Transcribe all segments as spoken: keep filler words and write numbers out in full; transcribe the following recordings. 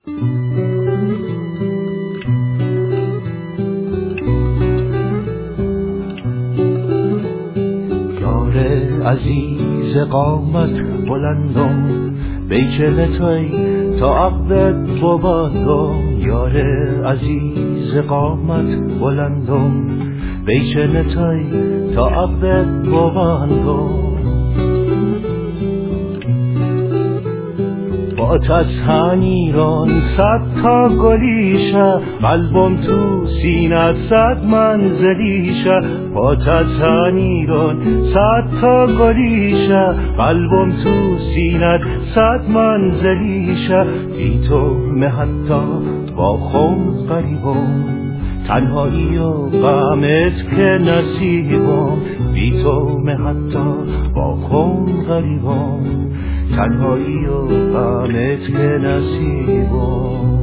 یار عزیز قامت بلندم بیچه توی تا عقدت ببندم. یار عزیز قامت بلندم بیچه توی تا عقدت ببندم. با تسهنیران صد تا گلیشه قلبم تو سینه صد منزلیشه. با تسهنیران صد تا گلیشه قلبم تو سینه صد منزلیشه. بی تو من حتی با خود غریبم تنهایی و غمت که نصیبم. بی تو من حتی با خود غریبم تنهایی و غمت که نصیبم.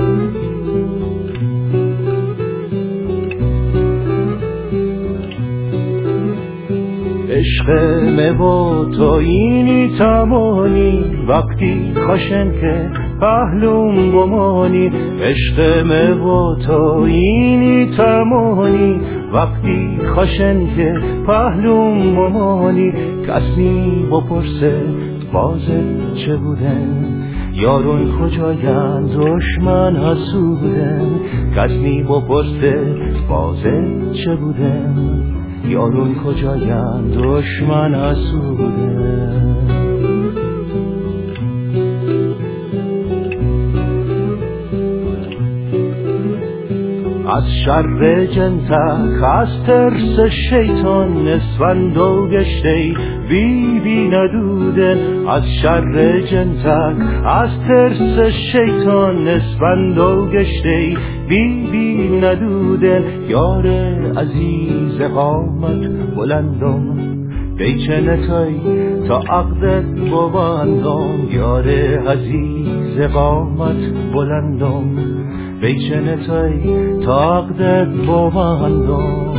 عشق من و تو اینی تمانی وقتی خوشن که پهلوم بمانی. عشق من و تو اینی تمانی وقتی خوشن که پهلوم بمانی. کسی بپرسه بازت چه بودن یارون کجاین دشمن حسودن. کسی بپرسه بازت چه بودن یارون کجاین دشمن حسودن. از شر جنتک از ترس شیطان نسوند و گشته بی بی ندودن. از شر جنتک از ترس شیطان نسوند و گشته بی بی ندودن. یار عزیز قامت بلندم بیچه نتای تا عقدت ببندم. یار عزیز قامت بلندم بیچه نتای تا عقدت ببندم.